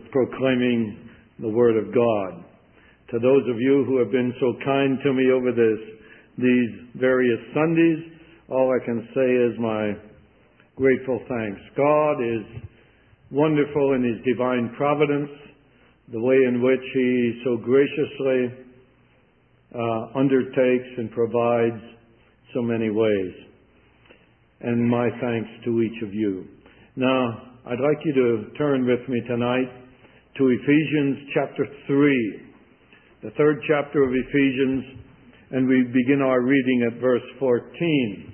proclaiming the Word of God. To those of you who have been so kind to me over these various Sundays, all I can say is my grateful thanks. God is wonderful in His divine providence, the way in which He so graciously undertakes and provides so many ways. And my thanks to each of you. Now, I'd like you to turn with me tonight to Ephesians chapter 3, the third chapter of Ephesians, and we begin our reading at verse 14.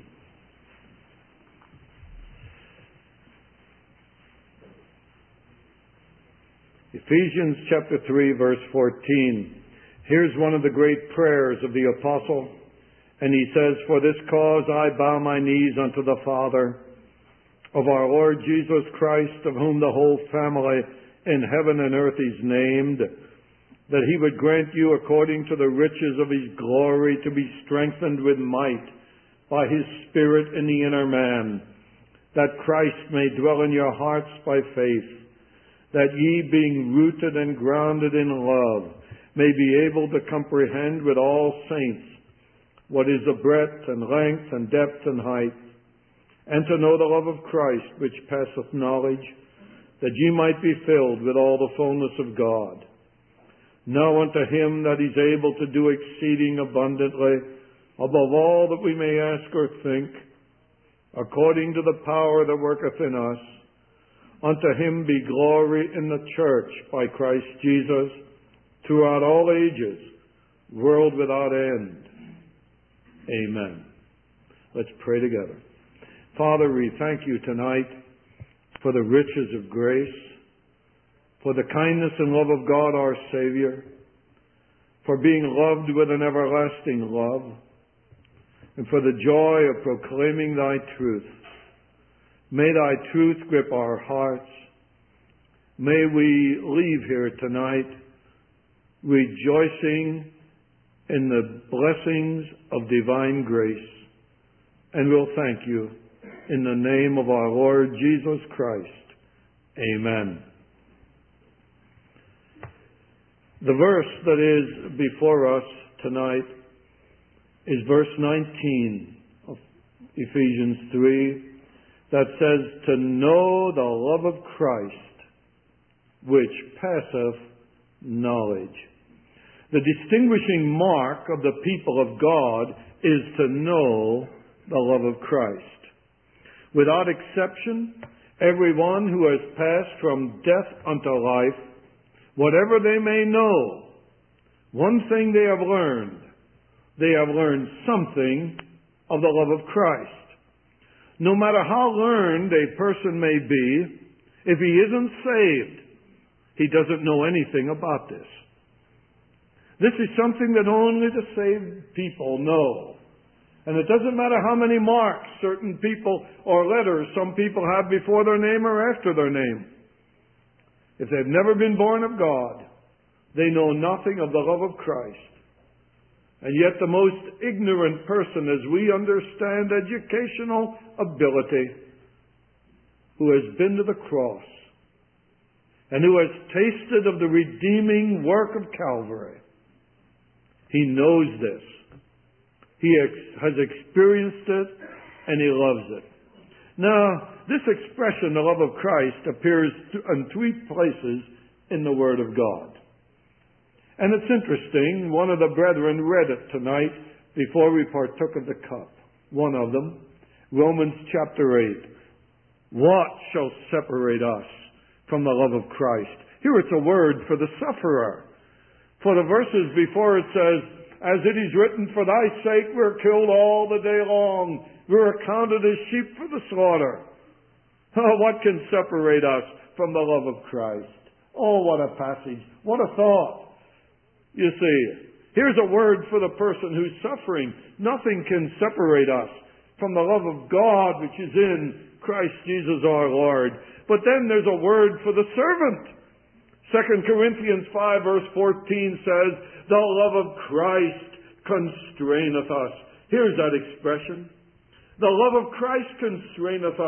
Ephesians chapter 3, verse 14. Here's one of the great prayers of the apostle, and he says, "For this cause I bow my knees unto the Father of our Lord Jesus Christ, of whom the whole family in heaven and earth is named, that He would grant you according to the riches of His glory to be strengthened with might by His Spirit in the inner man, that Christ may dwell in your hearts by faith, that ye, being rooted and grounded in love, may be able to comprehend with all saints what is the breadth and length and depth and height, and to know the love of Christ, which passeth knowledge, that ye might be filled with all the fullness of God. Now unto Him that is able to do exceeding abundantly, above all that we may ask or think, according to the power that worketh in us, unto Him be glory in the church by Christ Jesus, throughout all ages, world without end. Amen." Let's pray together. Father, we thank you tonight for the riches of grace, for the kindness and love of God our Savior, for being loved with an everlasting love, and for the joy of proclaiming Thy truth. May Thy truth grip our hearts. May we leave here tonight rejoicing in the blessings of divine grace. And we'll thank you in the name of our Lord Jesus Christ. Amen. The verse that is before us tonight is verse 19 of Ephesians 3, that says, "To know the love of Christ, which passeth knowledge." The distinguishing mark of the people of God is to know the love of Christ. Without exception, everyone who has passed from death unto life, whatever they may know, one thing they have learned something of the love of Christ. No matter how learned a person may be, if he isn't saved, he doesn't know anything about this. This is something that only the saved people know. And it doesn't matter how many marks certain people or letters some people have before their name or after their name. If they've never been born of God, they know nothing of the love of Christ. And yet the most ignorant person, as we understand educational ability, who has been to the cross and who has tasted of the redeeming work of Calvary, he knows this. He has experienced it and he loves it. Now, this expression, the love of Christ, appears in three places in the Word of God. And it's interesting, one of the brethren read it tonight before we partook of the cup. One of them, Romans chapter 8. What shall separate us from the love of Christ? Here it's a word for the sufferer. For the verses before it says, "As it is written, for thy sake we're killed all the day long. We're accounted as sheep for the slaughter." Oh, what can separate us from the love of Christ? Oh, what a passage. What a thought. You see, here's a word for the person who's suffering. Nothing can separate us from the love of God which is in Christ Jesus our Lord. But then there's a word for the servant. 2 Corinthians 5 verse 14 says, "The love of Christ constraineth us." Here's that expression. The love of Christ constraineth us.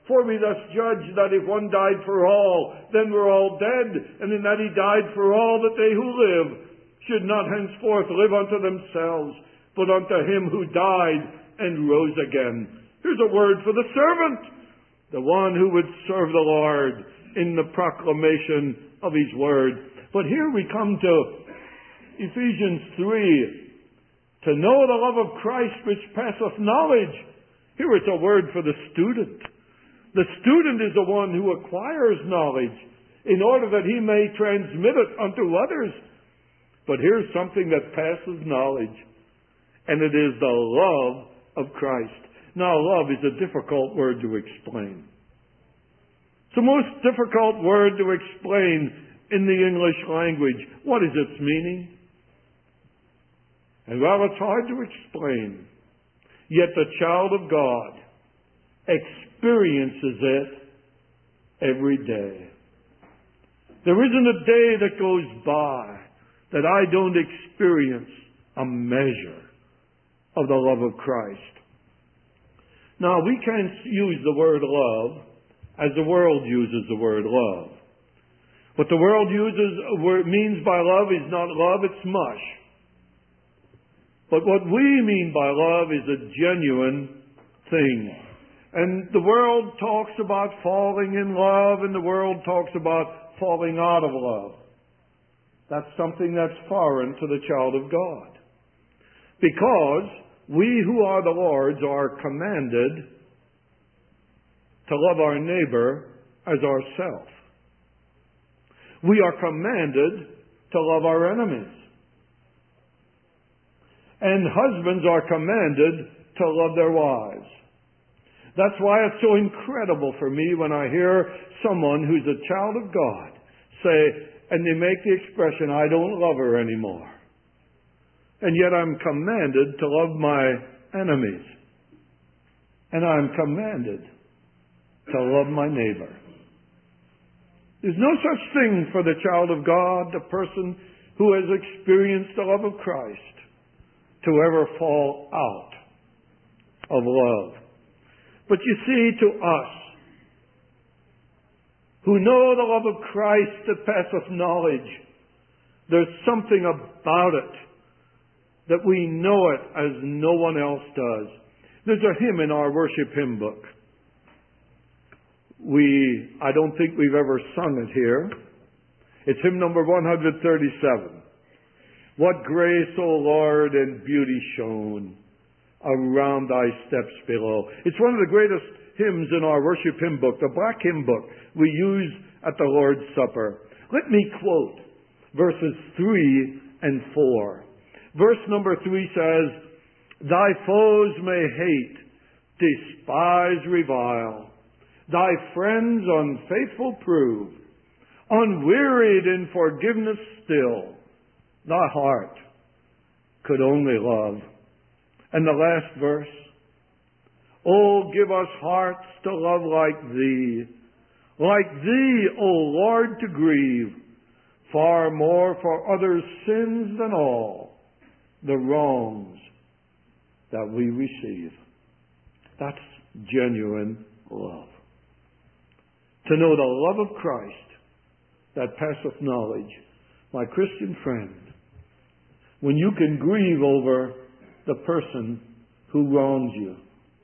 For we thus judge that if one died for all, then we're all dead, and in that he died for all, that they who live should not henceforth live unto themselves, but unto him who died and rose again. Here's a word for the servant, the one who would serve the Lord in the proclamation of his word. But here we come to Ephesians 3. To know the love of Christ which passeth knowledge. Here it's a word for the student. The student is the one who acquires knowledge in order that he may transmit it unto others. But here's something that passes knowledge, and it is the love of Christ. Now, love is a difficult word to explain. It's the most difficult word to explain in the English language. What is its meaning? And while it's hard to explain, yet the child of God experiences it every day. There isn't a day that goes by that I don't experience a measure of the love of Christ. Now, we can't use the word love as the world uses the word love. What the world means by love is not love, it's mush. But what we mean by love is a genuine thing. And the world talks about falling in love, and the world talks about falling out of love. That's something that's foreign to the child of God. Because we who are the Lord's are commanded to love our neighbor as ourselves. We are commanded to love our enemies. And husbands are commanded to love their wives. That's why it's so incredible for me when I hear someone who's a child of God say, and they make the expression, I don't love her anymore. And yet I'm commanded to love my enemies. And I'm commanded to love my neighbor. There's no such thing for the child of God, the person who has experienced the love of Christ, to ever fall out of love. But you see, to us, who know the love of Christ that passeth knowledge, there's something about it that we know it as no one else does. There's a hymn in our worship hymn book. I don't think we've ever sung it here. It's hymn number 137. What grace, O Lord, and beauty shone around thy steps below. It's one of the greatest hymns in our worship hymn book, the black hymn book we use at the Lord's Supper. Let me quote verses 3 and 4. Verse number 3 says, Thy foes may hate, despise, revile. Thy friends unfaithful prove, unwearied in forgiveness still. Thy heart could only love. And the last verse, Oh, give us hearts to love like Thee, O Lord, to grieve, far more for others' sins than all the wrongs that we receive. That's genuine love. To know the love of Christ that passeth knowledge. My Christian friend, when you can grieve over the person who wrongs you,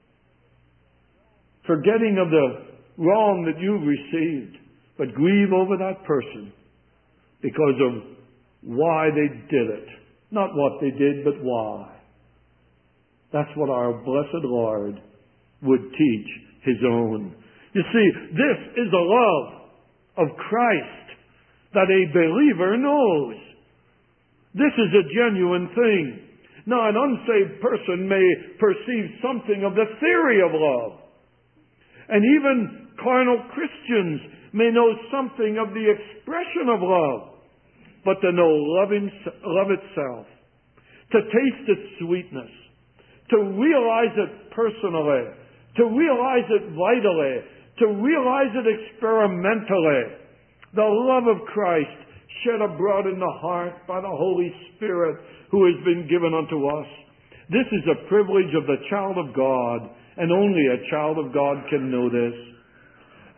forgetting of the wrong that you've received, but grieve over that person because of why they did it. Not what they did, but why. That's what our blessed Lord would teach His own. You see, this is the love of Christ that a believer knows. This is a genuine thing. Now, an unsaved person may perceive something of the theory of love. And even carnal Christians may know something of the expression of love. But to know love itself, to taste its sweetness, to realize it personally, to realize it vitally, to realize it experimentally, the love of Christ shed abroad in the heart by the Holy Spirit who has been given unto us. This is a privilege of the child of God, and only a child of God can know this.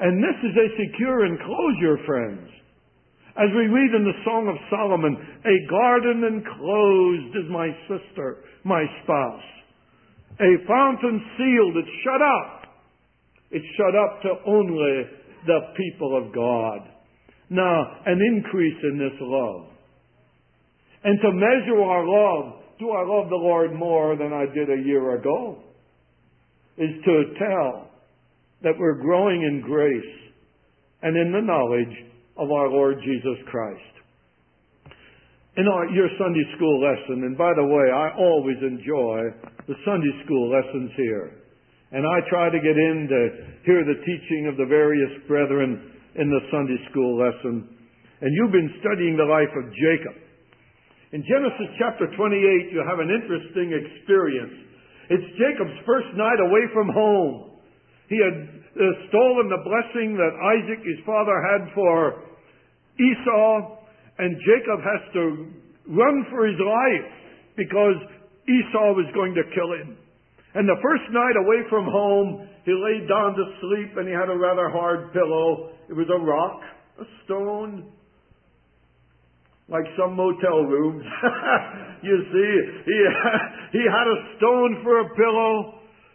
And this is a secure enclosure, friends. As we read in the Song of Solomon, a garden enclosed is my sister, my spouse. A fountain sealed, it's shut up. It's shut up to only the people of God. Now, an increase in this love. And to measure our love, do I love the Lord more than I did a year ago? Is to tell that we're growing in grace and in the knowledge of our Lord Jesus Christ. In your Sunday school lesson, and by the way, I always enjoy the Sunday school lessons here. And I try to get in to hear the teaching of the various brethren in the Sunday school lesson. And you've been studying the life of Jacob. In Genesis chapter 28, you have an interesting experience. It's Jacob's first night away from home. He had stolen the blessing that Isaac, his father, had for Esau, and Jacob has to run for his life because Esau was going to kill him. And the first night away from home, he laid down to sleep, and he had a rather hard pillow. It was a rock, a stone, like some motel rooms. You see, he had a stone for a pillow.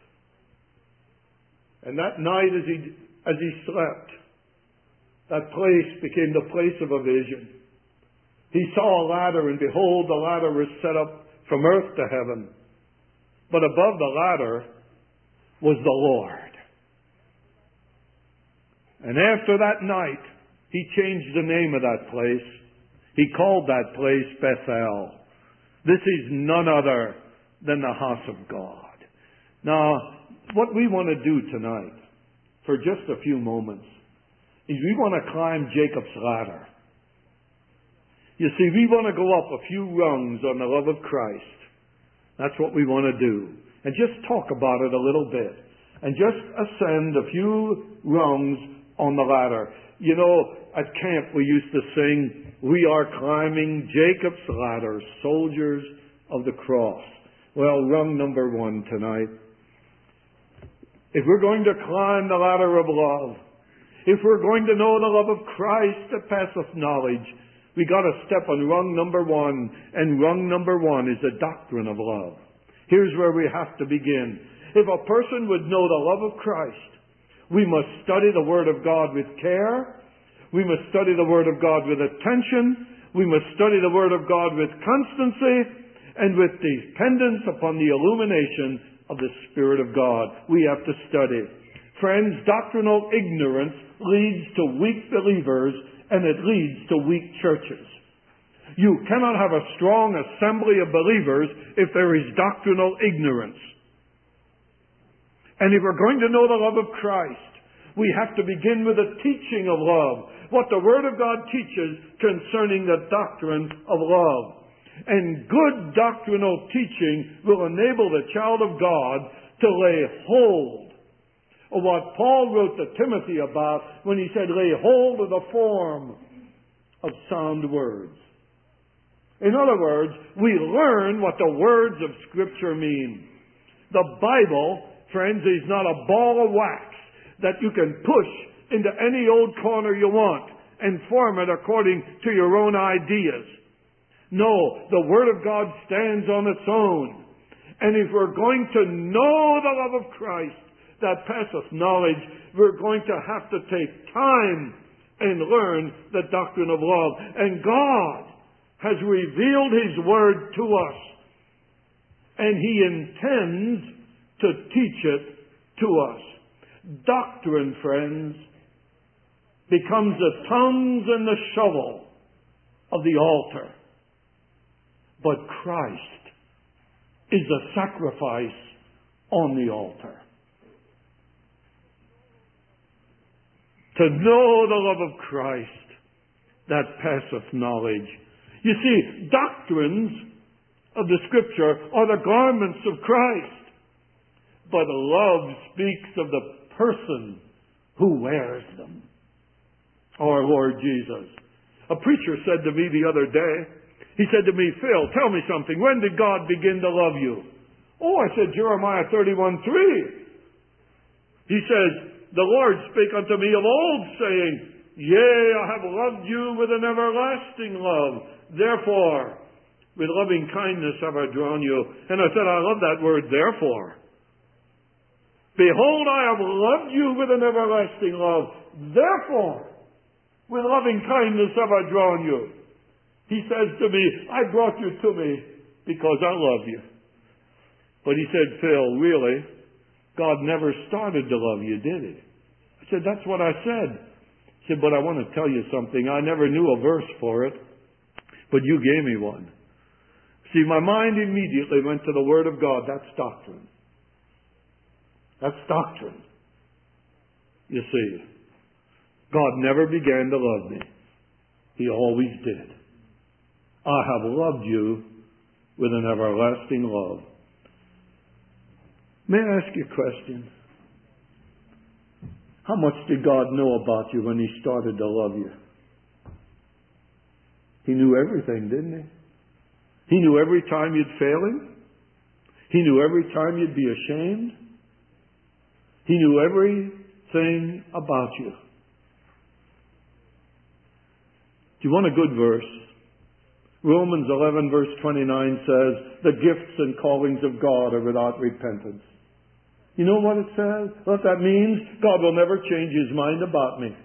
And that night as he slept, that place became the place of a vision. He saw a ladder, and behold, the ladder was set up from earth to heaven. But above the ladder was the Lord. And after that night, he changed the name of that place. He called that place Bethel. This is none other than the house of God. Now, what we want to do tonight, for just a few moments, is we want to climb Jacob's ladder. You see, we want to go up a few rungs on the love of Christ. That's what we want to do. And just talk about it a little bit. And just ascend a few rungs on the ladder. You know, at camp we used to sing, "We are climbing Jacob's ladder, soldiers of the cross." Well, rung number 1 tonight. If we're going to climb the ladder of love, if we're going to know the love of Christ that passeth knowledge, we got to step on rung number 1, and rung number 1 is the doctrine of love. Here's where we have to begin. If a person would know the love of Christ, we must study the Word of God with care. We must study the Word of God with attention. We must study the Word of God with constancy and with dependence upon the illumination of the Spirit of God. We have to study. Friends, doctrinal ignorance leads to weak believers, and it leads to weak churches. You cannot have a strong assembly of believers if there is doctrinal ignorance. And if we're going to know the love of Christ, we have to begin with the teaching of love, what the Word of God teaches concerning the doctrine of love. And good doctrinal teaching will enable the child of God to lay hold of what Paul wrote to Timothy about when he said, lay hold of the form of sound words. In other words, we learn what the words of Scripture mean. The Bible, friends, is not a ball of wax that you can push into any old corner you want and form it according to your own ideas. No, the Word of God stands on its own. And if we're going to know the love of Christ that passeth knowledge, we're going to have to take time and learn the doctrine of love. And God has revealed His Word to us. And He intends to teach it to us. Doctrine, friends, becomes the tongues and the shovel of the altar. But Christ is the sacrifice on the altar. To know the love of Christ that passeth knowledge. You see, doctrines of the Scripture are the garments of Christ. But love speaks of the person who wears them. Our Lord Jesus. A preacher said to me the other day, he said to me, Phil, tell me something. When did God begin to love you? Oh, I said, Jeremiah 31:3. He says, the Lord spake unto me of old, saying, Yea, I have loved you with an everlasting love. Therefore, with loving kindness have I drawn you. And I said, I love that word, therefore. Behold, I have loved you with an everlasting love. Therefore, with loving kindness have I drawn you. He says to me, I brought you to me because I love you. But he said, Phil, really, God never started to love you, did he? I said, that's what I said. He said, but I want to tell you something. I never knew a verse for it, but you gave me one. See, my mind immediately went to the Word of God. That's doctrine. That's doctrine. You see, God never began to love me. He always did. I have loved you with an everlasting love. May I ask you a question? How much did God know about you when He started to love you? He knew everything, didn't He? He knew every time you'd fail Him. He knew every time you'd be ashamed. He knew everything about you. Do you want a good verse? Romans 11 verse 29 says, the gifts and callings of God are without repentance. You know what it says? What that means? God will never change His mind about me.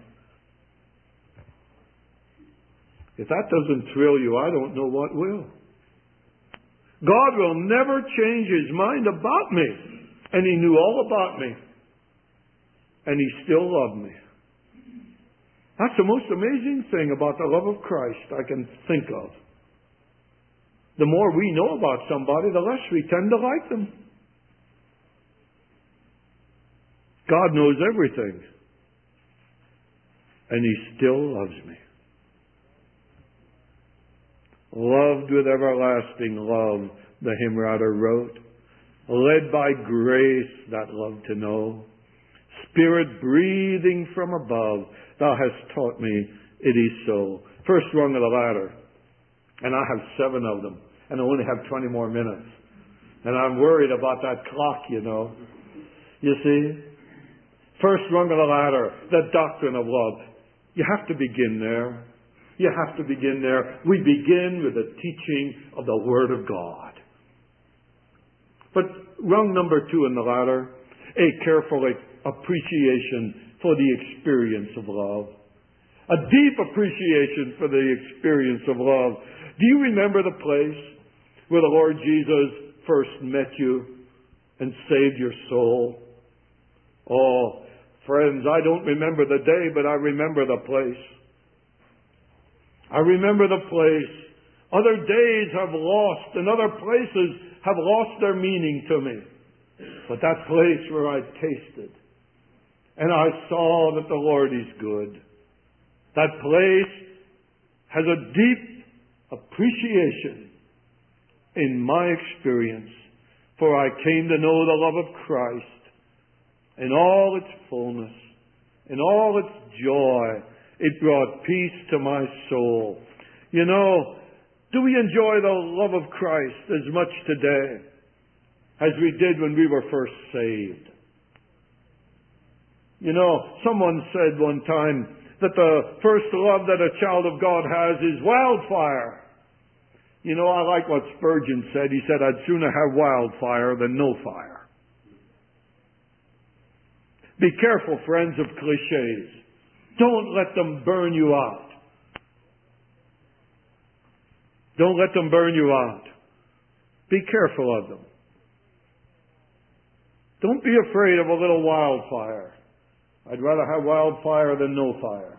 If that doesn't thrill you, I don't know what will. God will never change His mind about me. And He knew all about me. And He still loved me. That's the most amazing thing about the love of Christ I can think of. The more we know about somebody, the less we tend to like them. God knows everything. And He still loves me. Loved with everlasting love, the hymn writer wrote. Led by grace that love to know. Spirit breathing from above, Thou hast taught me it is so. First rung of the ladder. And I have 7 of them. And I only have 20 more minutes. And I'm worried about that clock, you know. You see? First rung of the ladder, the doctrine of love. You have to begin there. You have to begin there. We begin with the teaching of the Word of God. But rung number 2 in the ladder, a careful appreciation for the experience of love. A deep appreciation for the experience of love. Do you remember the place where the Lord Jesus first met you and saved your soul? Oh, friends, I don't remember the day, but I remember the place. I remember the place. Other days have lost, and other places have lost their meaning to me. But that place where I tasted, and I saw that the Lord is good. That place has a deep appreciation in my experience, for I came to know the love of Christ in all its fullness, in all its joy. It brought peace to my soul. You know, do we enjoy the love of Christ as much today as we did when we were first saved? You know, someone said one time that the first love that a child of God has is wildfire. You know, I like what Spurgeon said. He said, I'd sooner have wildfire than no fire. Be careful, friends, of cliches. Don't let them burn you out. Don't let them burn you out. Be careful of them. Don't be afraid of a little wildfire. I'd rather have wildfire than no fire.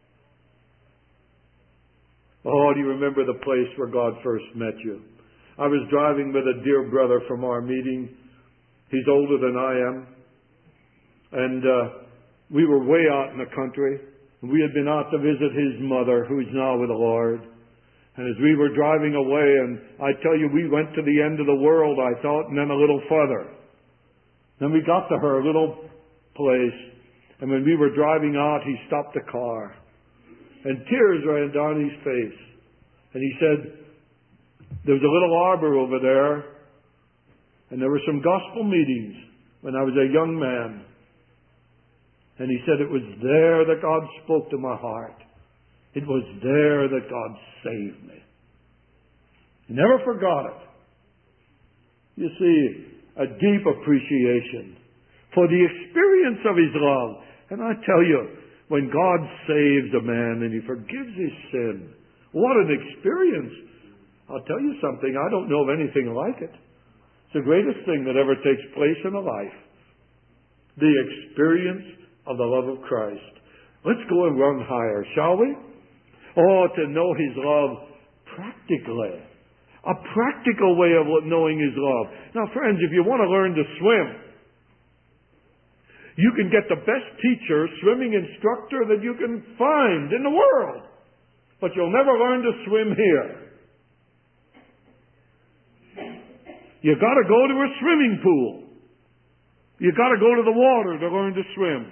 Oh, do you remember the place where God first met you? I was driving with a dear brother from our meeting. He's older than I am. And we were way out in the country. We had been out to visit his mother, who's now with the Lord. And as we were driving away, and I tell you, we went to the end of the world, I thought, and then a little further. Then we got to her little place. And when we were driving out, he stopped the car. And tears ran down his face. And he said, there's a little arbor over there. And there were some gospel meetings when I was a young man. And he said, it was there that God spoke to my heart. It was there that God saved me. He never forgot it. You see, a deep appreciation for the experience of His love. And I tell you, when God saves a man and He forgives his sin, what an experience. I'll tell you something, I don't know of anything like it. It's the greatest thing that ever takes place in a life. The experience of the love of Christ. Let's go and run higher, shall we? Oh, to know His love practically. A practical way of knowing His love. Now, friends, if you want to learn to swim, you can get the best teacher, swimming instructor that you can find in the world. But you'll never learn to swim here. You've got to go to a swimming pool. You've got to go to the water to learn to swim.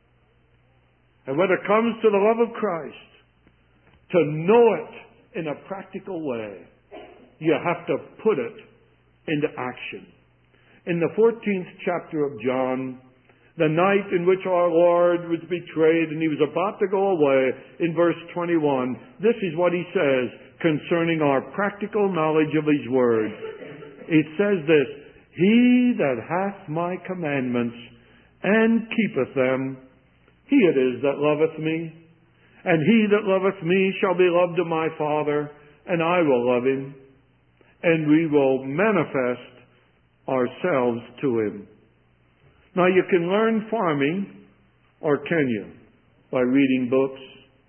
And when it comes to the love of Christ, to know it in a practical way, you have to put it into action. In the 14th chapter of John, the night in which our Lord was betrayed and He was about to go away, in verse 21, this is what He says concerning our practical knowledge of His Word. It says this, He that hath my commandments and keepeth them, he it is that loveth me. And he that loveth me shall be loved of my Father, and I will love him, and we will manifest ourselves to him. Now you can learn farming, or can you? By reading books?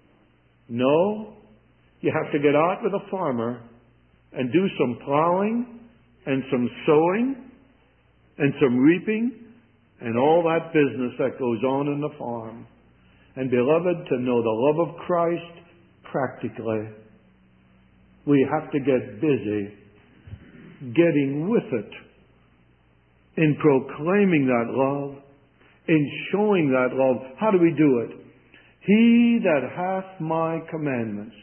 No. You have to get out with a farmer and do some plowing and some sowing and some reaping and all that business that goes on in the farm. And beloved, to know the love of Christ practically, we have to get busy getting with it, in proclaiming that love, in showing that love. How do we do it? He that hath my commandments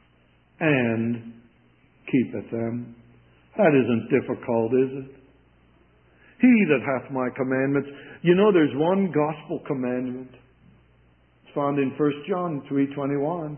and keepeth them. That isn't difficult, is it? He that hath my commandments. You know, there's one gospel commandment. It's found in 1 John 3:21.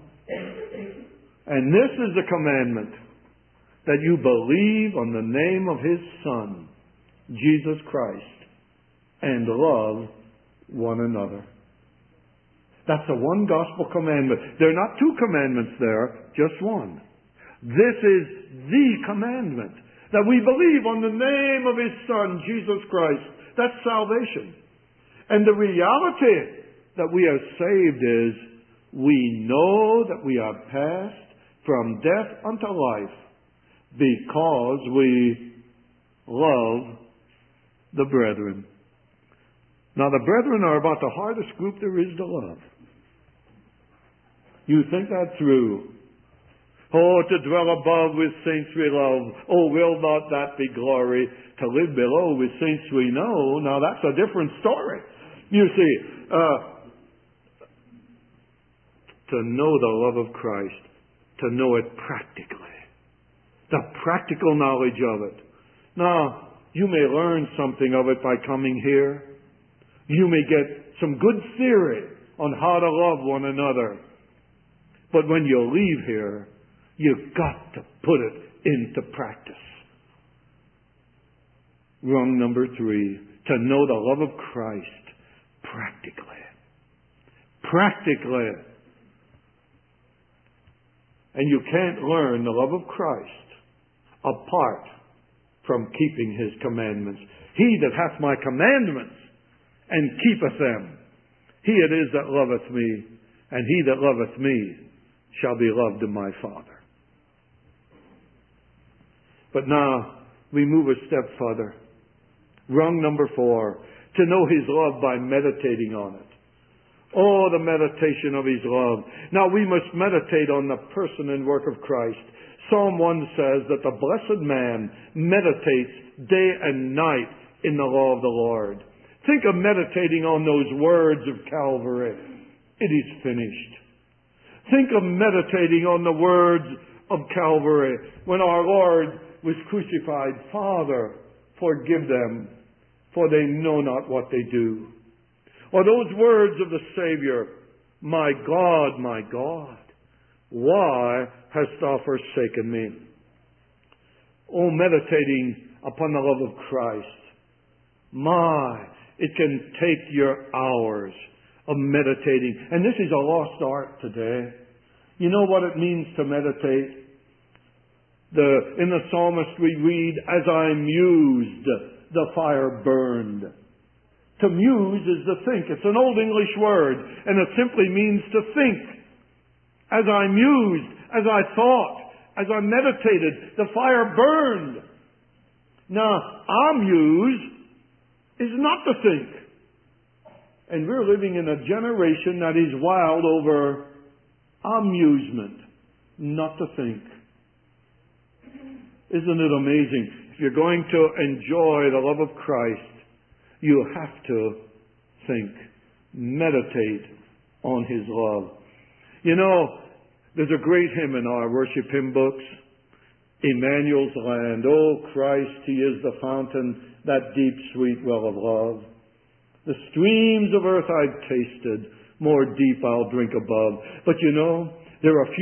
And this is the commandment, that you believe on the name of His Son, Jesus Christ, and love one another. That's the one gospel commandment. There are not two commandments there, just one. This is the commandment, that we believe on the name of His Son, Jesus Christ. That's salvation. And the reality that we are saved is, we know that we are passed from death unto life because we love the brethren. Now, the brethren are about the hardest group there is to love. You think that through. Oh, to dwell above with saints we love. Oh, will not that be glory? To live below with saints we know. Now, that's a different story. You see, to know the love of Christ, to know it practically, the practical knowledge of it. Now, you may learn something of it by coming here. You may get some good theory on how to love one another. But when you leave here, you've got to put it into practice. Rung number 3, to know the love of Christ practically. Practically. And you can't learn the love of Christ apart from keeping His commandments. He that hath my commandments and keepeth them, he it is that loveth me, and he that loveth me shall be loved of my Father. But now we move a step further. Rung number 4, to know His love by meditating on it. Oh, the meditation of His love. Now we must meditate on the person and work of Christ. Psalm 1 says that the blessed man meditates day and night in the law of the Lord. Think of meditating on those words of Calvary. It is finished. Think of meditating on the words of Calvary when our Lord was crucified. Father, forgive them, for they know not what they do. Or those words of the Savior, my God, why hast thou forsaken me? Oh, meditating upon the love of Christ. It can take your hours of meditating. And this is a lost art today. You know what it means to meditate? In the psalmist we read, as I mused, the fire burned. To muse is to think. It's an old English word, and it simply means to think. As I mused, as I thought, as I meditated, the fire burned. Now, amuse is not to think. And we're living in a generation that is wild over amusement, not to think. Isn't it amazing? If you're going to enjoy the love of Christ, you have to think, meditate on His love. You know, there's a great hymn in our worship hymn books, Emmanuel's Land. Oh, Christ, He is the fountain, that deep, sweet well of love. The streams of earth I've tasted, more deep I'll drink above. But you know, there are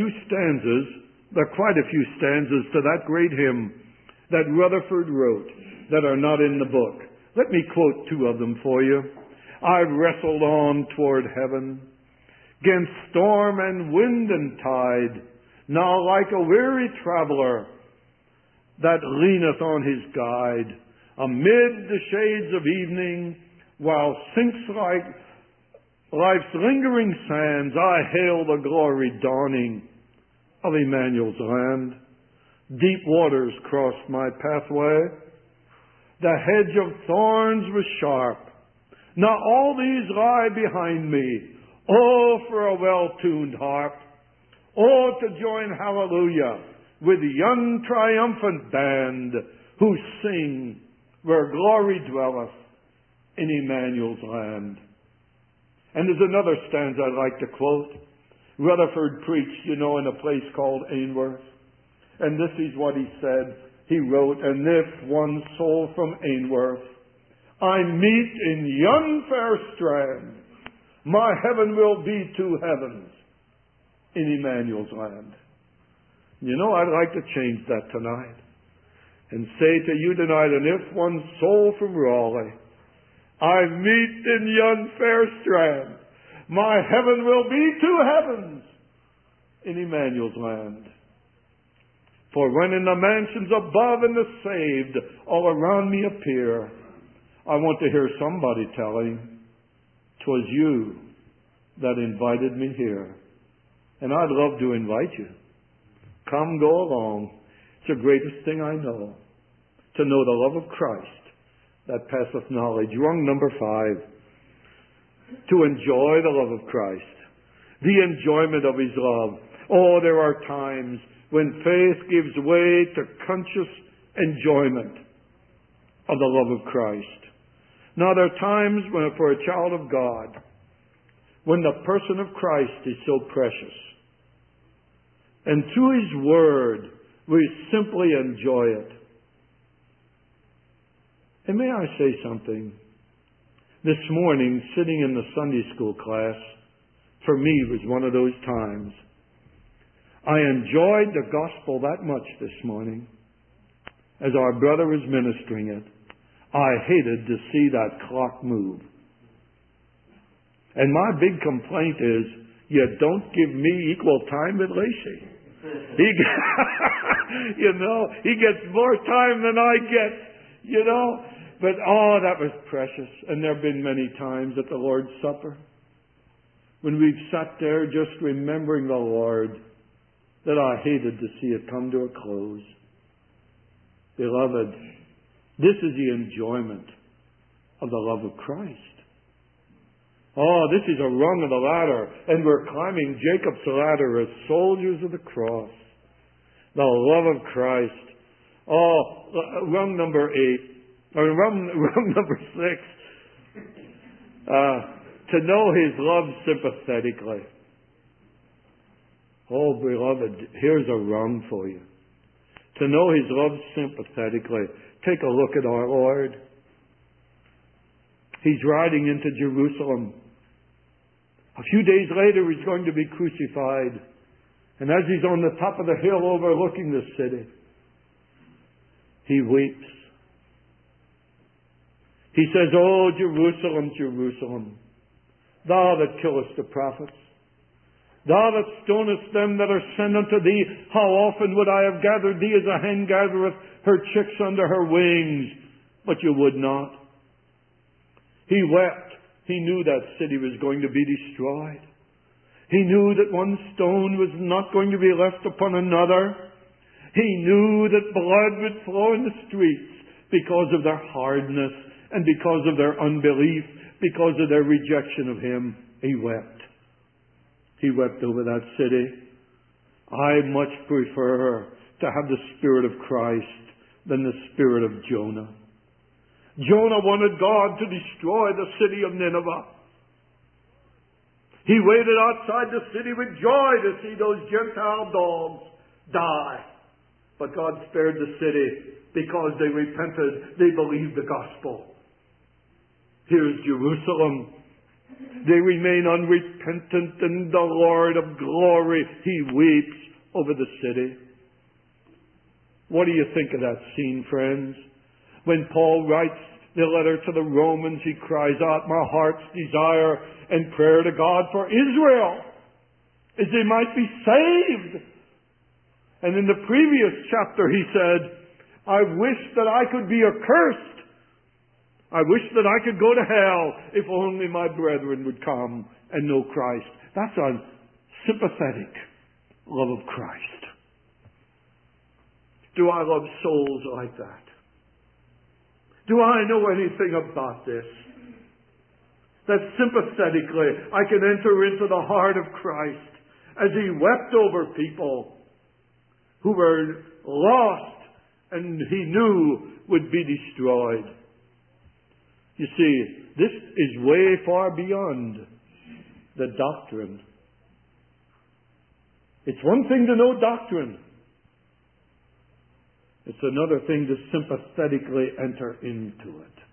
quite a few stanzas to that great hymn that Rutherford wrote that are not in the book. Let me quote two of them for you. I've wrestled on toward heaven, 'gainst storm and wind and tide, now like a weary traveler that leaneth on his guide, amid the shades of evening, while sinks like life's lingering sands, I hail the glory dawning of Emmanuel's land. Deep waters crossed my pathway, the hedge of thorns was sharp. Now all these lie behind me. Oh, for a well-tuned harp. Oh, to join hallelujah with the untriumphant band who sing where glory dwelleth in Emmanuel's land. And there's another stanza I'd like to quote. Rutherford preached, in a place called Ainsworth. And this is what he said. He wrote, and if one soul from Ainsworth I meet in yon fair strand, my heaven will be two heavens in Emmanuel's land. I'd like to change that tonight and say to you tonight, and if one soul from Raleigh I meet in yon fair strand, my heaven will be two heavens in Emmanuel's land. For when in the mansions above and the saved all around me appear, I want to hear somebody telling, 'twas you that invited me here. And I'd love to invite you. Come, go along. It's the greatest thing I know, to know the love of Christ that passeth knowledge. Rung number 5. To enjoy the love of Christ. The enjoyment of His love. Oh, there are times when faith gives way to conscious enjoyment of the love of Christ. Now, there are times when, for a child of God, when the person of Christ is so precious. And through His Word, we simply enjoy it. And may I say something? This morning, sitting in the Sunday school class, for me was one of those times. I enjoyed the gospel that much this morning as our brother was ministering it. I hated to see that clock move. And my big complaint is, you don't give me equal time with Lacey. He gets more time than I get, But, that was precious. And there have been many times at the Lord's Supper when we've sat there just remembering the Lord that I hated to see it come to a close. Beloved, this is the enjoyment of the love of Christ. Oh, this is a rung of the ladder, and we're climbing Jacob's ladder as soldiers of the cross. The love of Christ. Oh, rung number 8. Or rung number 6, to know His love sympathetically. Oh, beloved, here's a rung for you. To know His love sympathetically. Take a look at our Lord. He's riding into Jerusalem. A few days later, he's going to be crucified. And as he's on the top of the hill overlooking the city, he weeps. He says, "Oh, Jerusalem, Jerusalem, thou that killest the prophets, thou that stonest them that are sent unto thee, how often would I have gathered thee as a hen gathereth her chicks under her wings, but you would not." He wept. He knew that city was going to be destroyed. He knew that one stone was not going to be left upon another. He knew that blood would flow in the streets because of their hardness and because of their unbelief, because of their rejection of Him. He wept. He wept over that city. I much prefer to have the Spirit of Christ than the spirit of Jonah. Jonah wanted God to destroy the city of Nineveh. He waited outside the city with joy to see those Gentile dogs die. But God spared the city because they repented. They believed the gospel. Here's Jerusalem. They remain unrepentant, and the Lord of glory, He weeps over the city. What do you think of that scene, friends? When Paul writes the letter to the Romans, he cries out, "My heart's desire and prayer to God for Israel is they might be saved." And in the previous chapter he said, "I wish that I could be accursed. I wish that I could go to hell if only my brethren would come and know Christ." That's a sympathetic love of Christ. Do I love souls like that? Do I know anything about this? That sympathetically I can enter into the heart of Christ as He wept over people who were lost and He knew would be destroyed. You see, this is way far beyond the doctrine. It's one thing to know doctrine. It's another thing to sympathetically enter into it.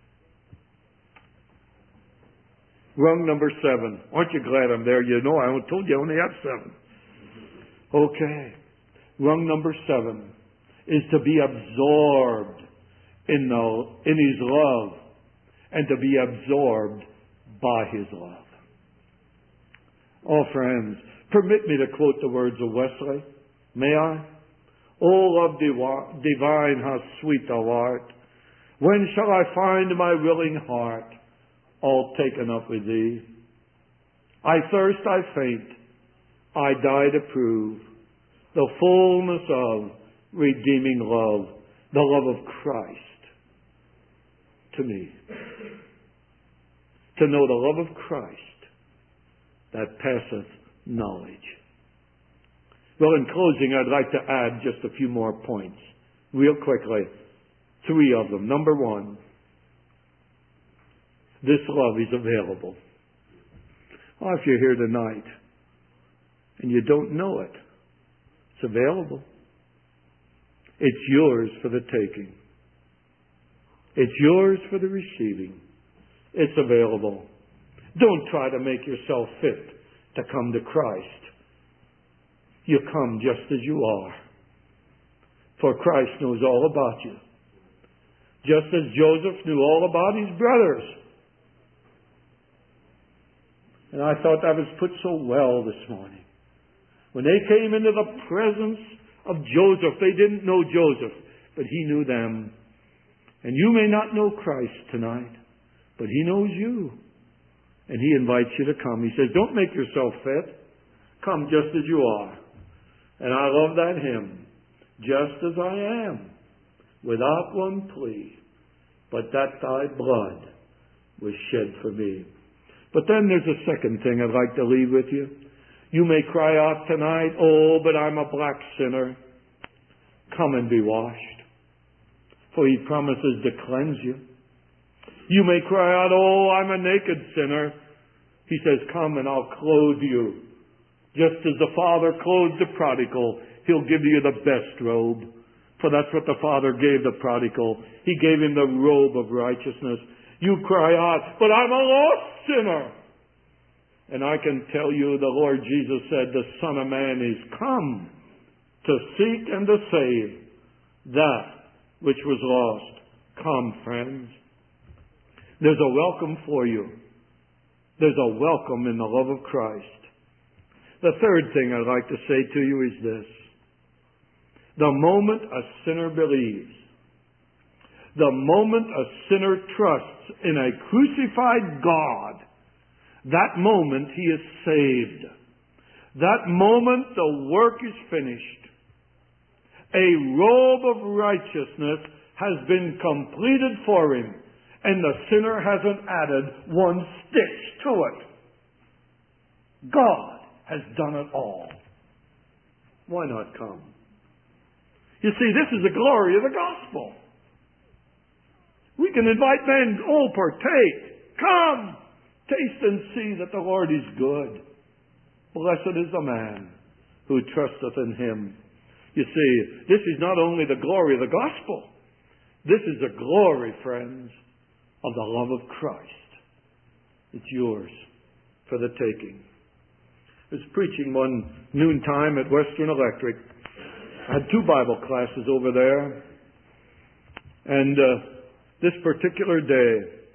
Rung number 7. Aren't you glad I'm there? You know, I told you I only have 7. Okay. Rung number 7 is to be absorbed in His love and to be absorbed by His love. Oh, friends, permit me to quote the words of Wesley. May I? "O love divine, how sweet thou art! When shall I find my willing heart all taken up with thee? I thirst, I faint, I die to prove the fullness of redeeming love, the love of Christ to me." To know the love of Christ that passeth knowledge. Well, in closing, I'd like to add just a few more points, real quickly. 3 of them. Number 1, this love is available. Oh, if you're here tonight and you don't know it, it's available. It's yours for the taking. It's yours for the receiving. It's available. Don't try to make yourself fit to come to Christ. You come just as you are. For Christ knows all about you. Just as Joseph knew all about his brothers. And I thought that was put so well this morning. When they came into the presence of Joseph, they didn't know Joseph, but he knew them. And you may not know Christ tonight, but He knows you. And He invites you to come. He says, don't make yourself fit. Come just as you are. And I love that hymn. Just as I am, without one plea, but that thy blood was shed for me. But then there's a second thing I'd like to leave with you. You may cry out tonight, "Oh, but I'm a black sinner." Come and be washed, for He promises to cleanse you. You may cry out, "Oh, I'm a naked sinner." He says, "Come and I'll clothe you. Just as the Father clothed the prodigal, He'll give you the best robe." For that's what the Father gave the prodigal. He gave him the robe of righteousness. You cry out, "But I'm a lost sinner." And I can tell you the Lord Jesus said the Son of Man is come to seek and to save that which was lost. Come, friends. There's a welcome for you. There's a welcome in the love of Christ. The third thing I'd like to say to you is this. The moment a sinner believes, the moment a sinner trusts in a crucified God, that moment he is saved. That moment the work is finished. A robe of righteousness has been completed for him, and the sinner hasn't added one stitch to it. God has done it all. Why not come? You see, this is the glory of the gospel. We can invite men, oh, partake. Come, taste and see that the Lord is good. Blessed is the man who trusteth in him. You see, this is not only the glory of the gospel. This is the glory, friends, of the love of Christ. It's yours for the taking. I was preaching one noontime at Western Electric. I had 2 Bible classes over there. And this particular day,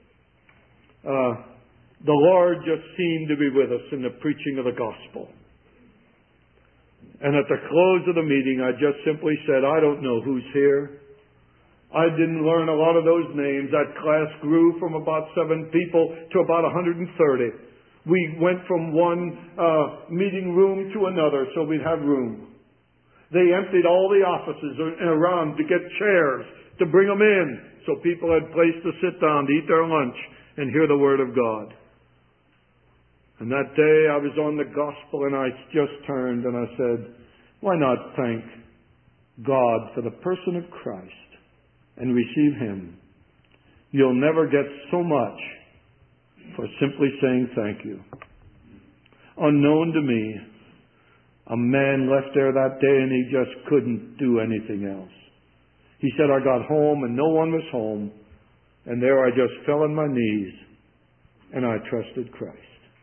the Lord just seemed to be with us in the preaching of the gospel. And at the close of the meeting, I just simply said, I don't know who's here. I didn't learn a lot of those names. That class grew from about 7 people to about 130. We went from one meeting room to another so we'd have room. They emptied all the offices around to get chairs, to bring them in so people had a place to sit down, to eat their lunch, and hear the Word of God. And that day I was on the gospel and I just turned and I said, why not thank God for the person of Christ and receive Him? You'll never get so much for simply saying thank you. Unknown to me, a man left there that day and he just couldn't do anything else. He said, I got home and no one was home, and there I just fell on my knees and I trusted Christ.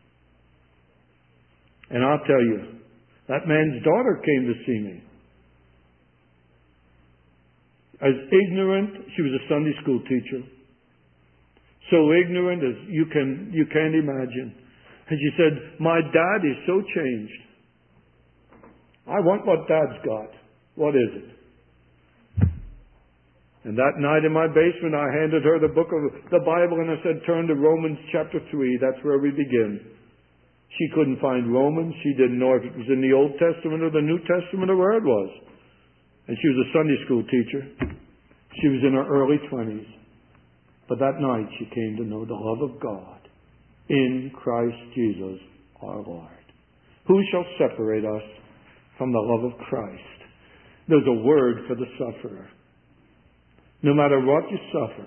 And I'll tell you, that man's daughter came to see me. As ignorant, she was a Sunday school teacher. So ignorant as you can't imagine. And she said, my dad is so changed. I want what Dad's got. What is it? And that night in my basement, I handed her the book of the Bible and I said, turn to Romans chapter 3. That's where we begin. She couldn't find Romans. She didn't know if it was in the Old Testament or the New Testament or where it was. And she was a Sunday school teacher. She was in her early 20s. But that night she came to know the love of God in Christ Jesus our Lord. Who shall separate us from the love of Christ? There's a word for the sufferer. No matter what you suffer,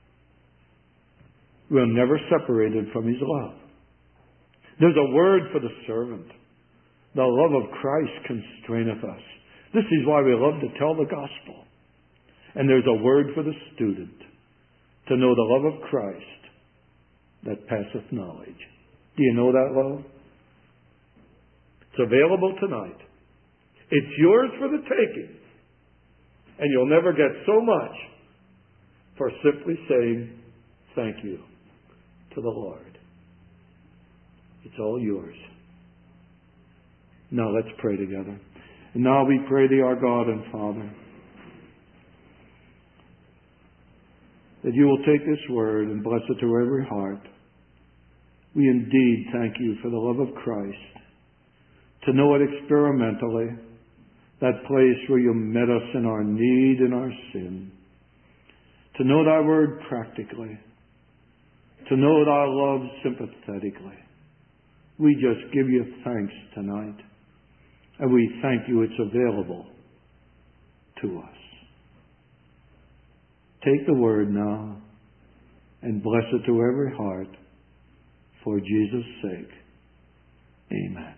we're never separated from His love. There's a word for the servant. The love of Christ constraineth us. This is why we love to tell the gospel. And there's a word for the student. To know the love of Christ that passeth knowledge. Do you know that love? It's available tonight. It's yours for the taking. And you'll never get so much for simply saying thank you to the Lord. It's all yours. Now let's pray together. And now we pray thee, our God and Father, that you will take this word and bless it to every heart. We indeed thank you for the love of Christ, to know it experimentally, that place where you met us in our need and our sin, to know thy word practically, to know thy love sympathetically. We just give you thanks tonight, and we thank you it's available to us. Take the word now and bless it to every heart for Jesus' sake. Amen.